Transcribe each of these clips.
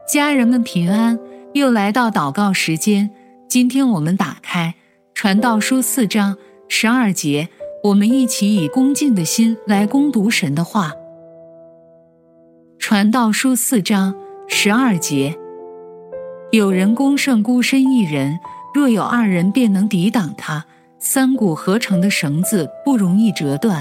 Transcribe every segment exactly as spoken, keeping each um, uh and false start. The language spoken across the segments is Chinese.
家人们平安，又来到祷告时间。今天我们打开传道书四章十二节，我们一起以恭敬的心来攻读神的话。传道书四章十二节，有人攻胜孤身一人，若有二人便能抵挡他，三股合成的绳子不容易折断。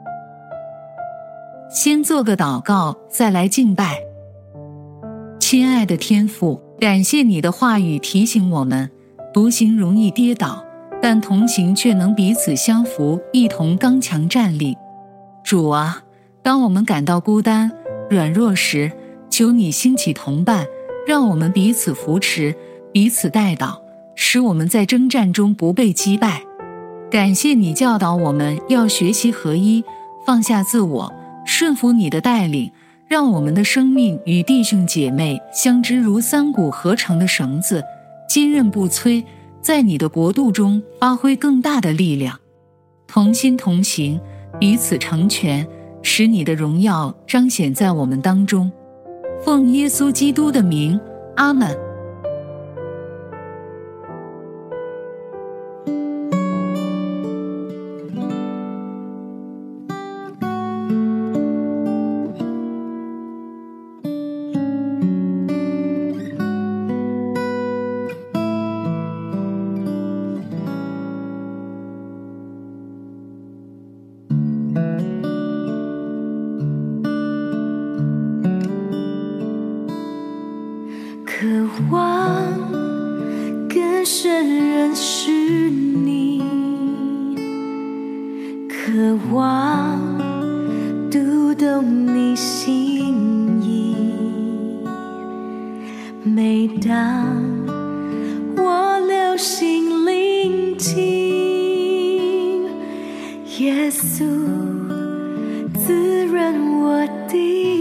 先做个祷告，再来敬拜。亲爱的天父，感谢你的话语提醒我们，独行容易跌倒，但同行却能彼此相扶，一同刚强站立。主啊，当我们感到孤单、软弱时，求你兴起同伴，让我们彼此扶持，彼此带导，使我们在征战中不被击败。感谢你教导我们要学习合一，放下自我，顺服你的带领，让我们的生命与弟兄姐妹相知如三股合成的绳子，坚韧不摧，在你的国度中发挥更大的力量。同心同行，彼此成全，使你的荣耀彰显在我们当中。奉耶稣基督的名，阿们。 渴望更深认识你，渴望读懂你心意。每当我留心聆听，耶稣滋润我的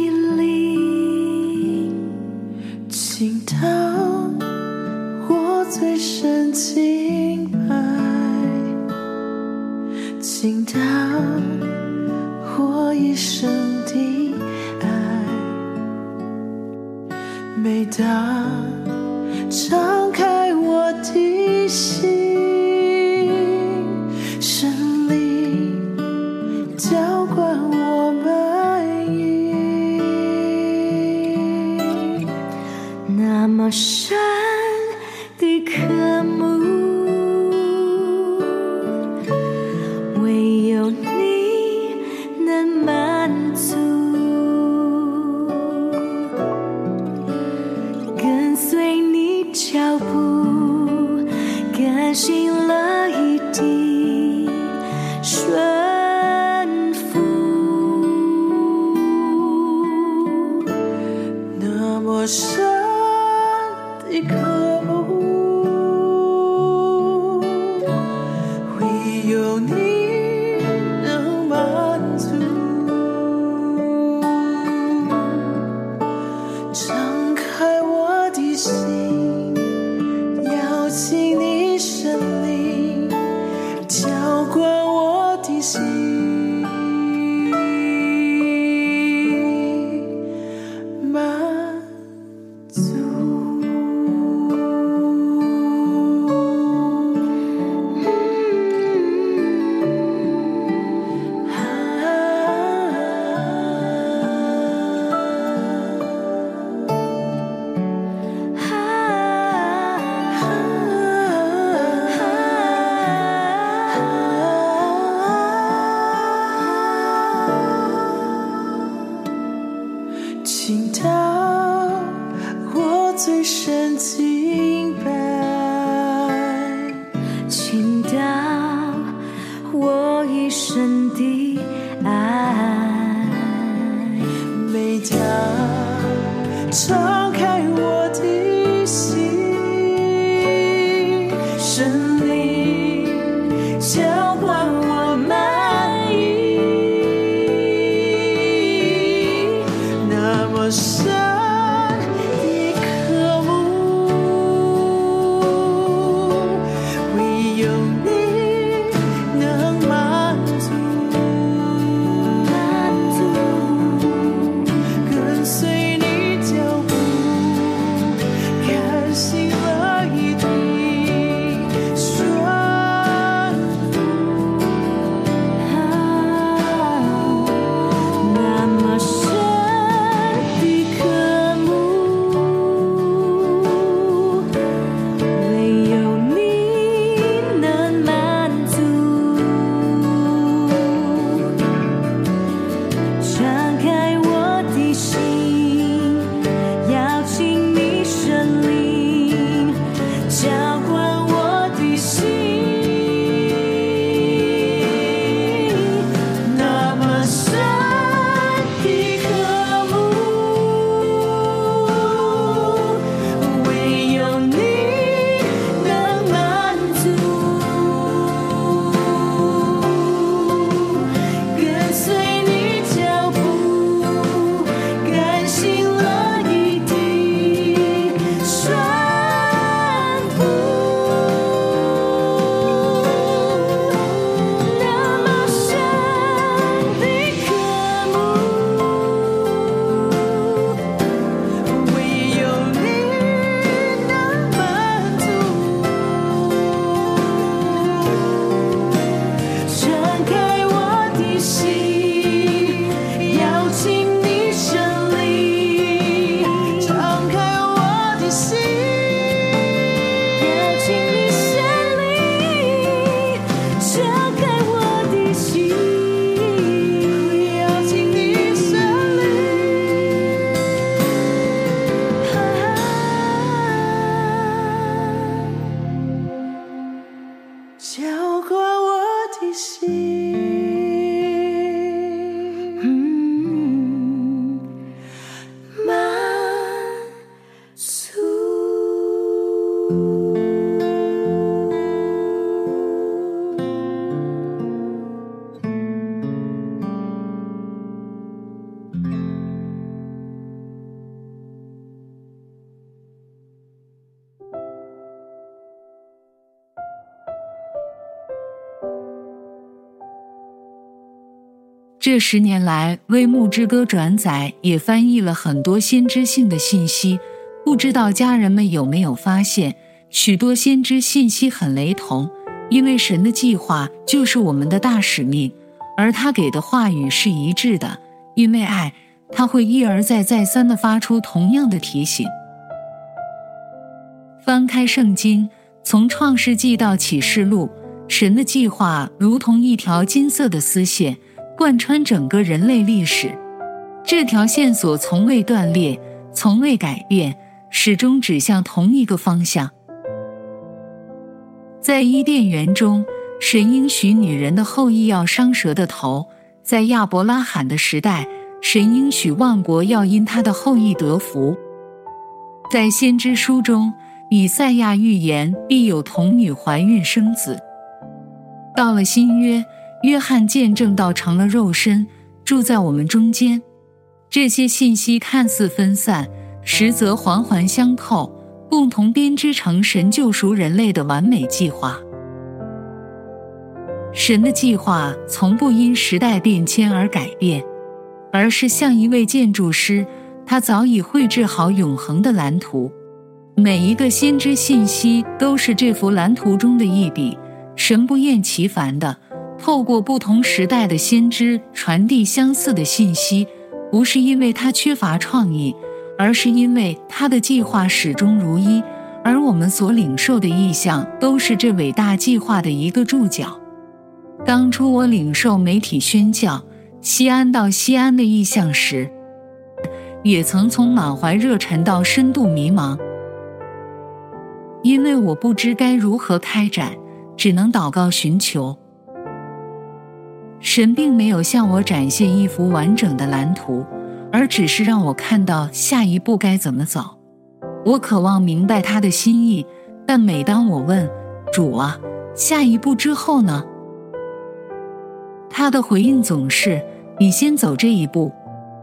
倾倒我最深敬拜，倾倒我一生的爱。每当敞开我的心，神灵浇灌我满意。那么深的渴慕，唯有你能满足。跟随你脚步，甘心乐意地顺服。那么深的渴慕，唯有你能满足。敞开我的心，邀请你神灵浇灌我的心，满足。倾倒我最深敬拜，倾倒我一生的爱。每当敞开我的心，神灵浇灌我满意。那么深的渴慕，唯有你能满足。跟随你脚步， 这十年来，为牧之歌转载也翻译了很多先知性的信息，不知道家人们有没有发现，许多先知信息很雷同，因为神的计划就是我们的大使命，而他给的话语是一致的，因为爱，他会一而再再三地发出同样的提醒。翻开圣经，从创世纪到启示录，神的计划如同一条金色的丝线，贯穿整个人类历史。这条线索从未断裂，从未改变，始终指向同一个方向。在伊甸园中，神应许女人的后裔要伤蛇的头；在亚伯拉罕的时代，神应许万国要因他的后裔得福。在先知书中，以赛亚预言必有童女怀孕生子。到了新约，约翰见证道成了肉身，住在我们中间。这些信息看似分散，实则环环相扣，共同编织成神救赎人类的完美计划。神的计划从不因时代变迁而改变，而是像一位建筑师，他早已绘制好永恒的蓝图。每一个先知信息都是这幅蓝图中的一笔，神不厌其烦地透过不同时代的先知传递相似的信息，不是因为他缺乏创意，而是因为他的计划始终如一，而我们所领受的意象都是这伟大计划的一个注脚。当初我领受媒体宣教西安到西安的意象时，也曾从满怀热忱到深度迷茫，因为我不知该如何开展，只能祷告寻求。神并没有向我展现一幅完整的蓝图，而只是让我看到下一步该怎么走。我渴望明白他的心意，但每当我问主啊，下一步之后呢？他的回应总是你先走这一步。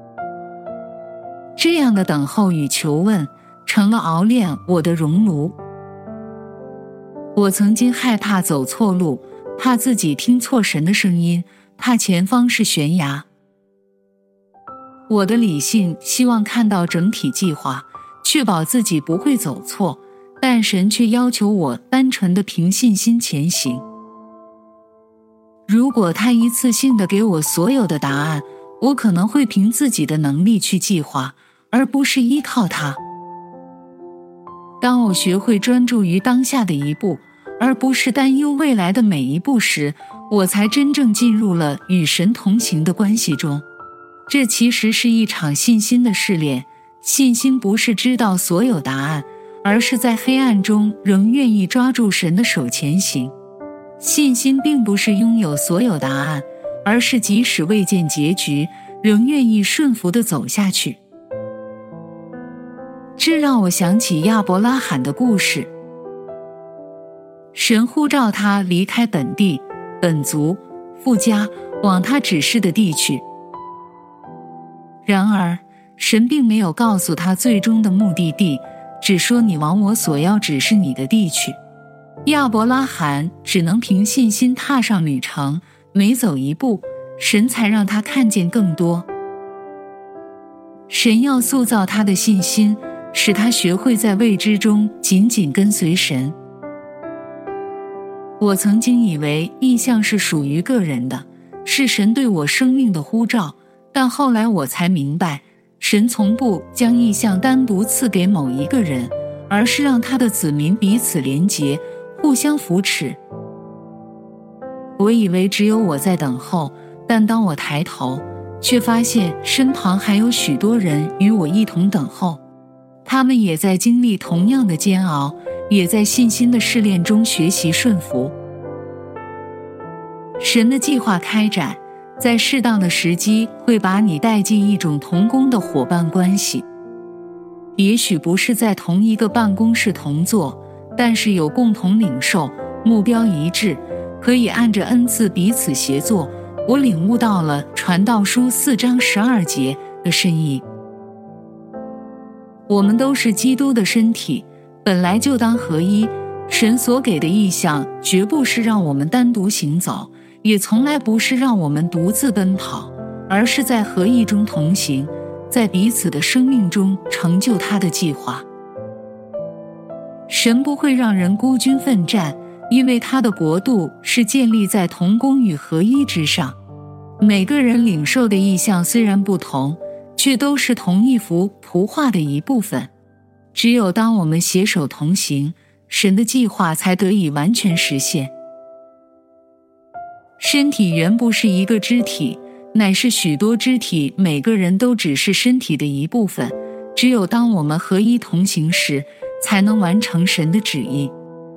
这样的等候与求问成了熬炼我的熔炉。我曾经害怕走错路，怕自己听错神的声音，怕前方是悬崖。我的理性希望看到整体计划，确保自己不会走错，但神却要求我单纯的凭信心前行。如果他一次性的给我所有的答案，我可能会凭自己的能力去计划，而不是依靠他。当我学会专注于当下的一步，而不是担忧未来的每一步时，我才真正进入了与神同行的关系中。这其实是一场信心的试炼，信心不是知道所有答案，而是在黑暗中仍愿意抓住神的手前行。信心并不是拥有所有答案，而是即使未见结局，仍愿意顺服地走下去。这让我想起亚伯拉罕的故事。神呼召他离开本地、本族、父家，往他指示的地去。然而，神并没有告诉他最终的目的地，只说你往我所要指示你的地去。亚伯拉罕只能凭信心踏上旅程，每走一步，神才让他看见更多。神要塑造他的信心，使他学会在未知中紧紧跟随神。我曾经以为意象是属于个人的，是神对我生命的呼召，但后来我才明白，神从不将意象单独赐给某一个人，而是让他的子民彼此连结，互相扶持。我以为只有我在等候，但当我抬头，却发现身旁还有许多人与我一同等候，他们也在经历同样的煎熬，也在信心的试炼中学习顺服。神的计划开展，在适当的时机会把你带进一种同工的伙伴关系。也许不是在同一个办公室同坐，但是有共同领受，目标一致，可以按着恩赐彼此协作。我领悟到了传道书四章十二节的深意。我们都是基督的身体，本来就当合一。神所给的意象绝不是让我们单独行走，也从来不是让我们独自奔跑， 而是在合一中同行，在彼此的生命中成就他的计划。神不会让人孤军奋战，因为他的国度是建立在同工与合一之上。每个人领受的意象虽然不同，却都是同一幅图画的一部分。只有当我们携手同行，神的计划才得以完全实现。身体原不是一个肢体，乃是许多肢体，每个人都只是身体的一部分。只有当我们合一同行时，才能完成神的旨意。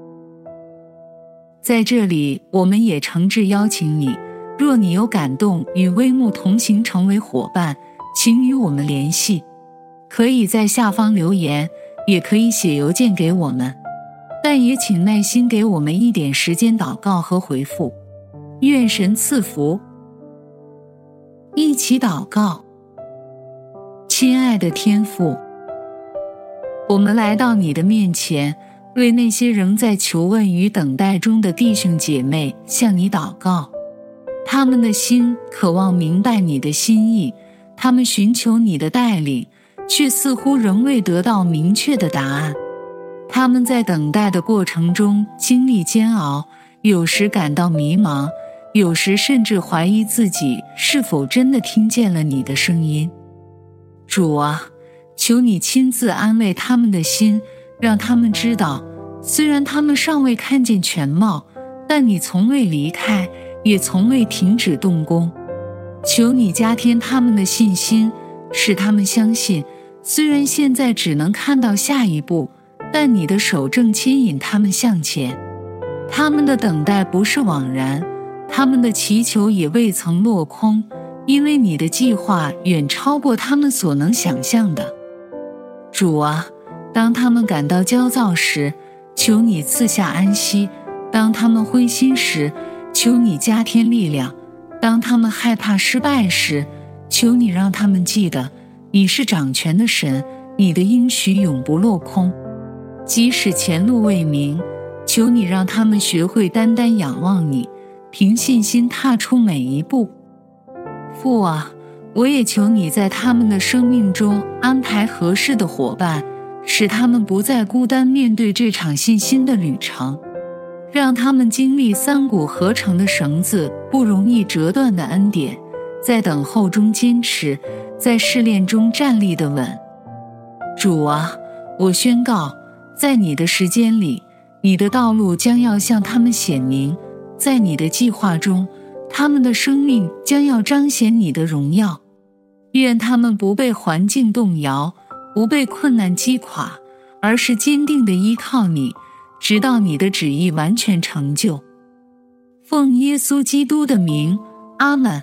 在这里，我们也诚挚邀请你，若你有感动与微牧同行成为伙伴，请与我们联系，可以在下方留言，也可以写邮件给我们，但也请耐心给我们一点时间祷告和回复。愿神赐福。一起祷告。亲爱的天父，我们来到你的面前，为那些仍在求问与等待中的弟兄姐妹向你祷告。他们的心渴望明白你的心意，他们寻求你的带领，却似乎仍未得到明确的答案。他们在等待的过程中经历煎熬，有时感到迷茫，有时甚至怀疑自己是否真的听见了你的声音。主啊，求你亲自安慰他们的心，让他们知道，虽然他们尚未看见全貌，但你从未离开，也从未停止动工。求你加添他们的信心，使他们相信，虽然现在只能看到下一步，但你的手正牵引他们向前。他们的等待不是枉然，他们的祈求也未曾落空，因为你的计划远超过他们所能想象的。主啊，当他们感到焦躁时，求你赐下安息；当他们灰心时，求你加添力量；当他们害怕失败时，求你让他们记得，你是掌权的神，你的应许永不落空。即使前路未明，求你让他们学会单单仰望你，凭信心踏出每一步。父啊，我也求你在他们的生命中安排合适的伙伴，使他们不再孤单面对这场信心的旅程，让他们经历三股合成的绳子不容易折断的恩典，在等候中坚持，在试炼中站立得稳。主啊，我宣告，在你的时间里，你的道路将要向他们显明，在你的计划中，他们的生命将要彰显你的荣耀。愿他们不被环境动摇，不被困难击垮，而是坚定地依靠你，直到你的旨意完全成就。奉耶稣基督的名，阿们。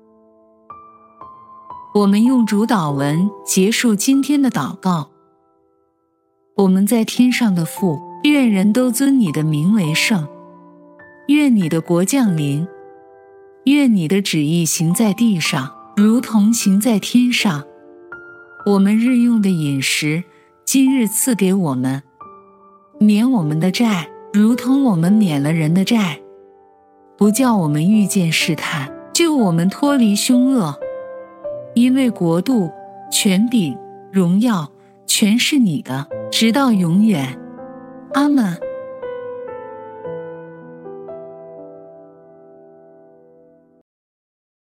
我们用主祷文结束今天的祷告。我们在天上的父，愿人都尊你的名为圣。愿你的国降临，愿你的旨意行在地上，如同行在天上。我们日用的饮食，今日赐给我们，免我们的债，如同我们免了人的债，不叫我们遇见试探，救我们脱离凶恶。因为国度、权柄、荣耀，全是你的，直到永远。阿们。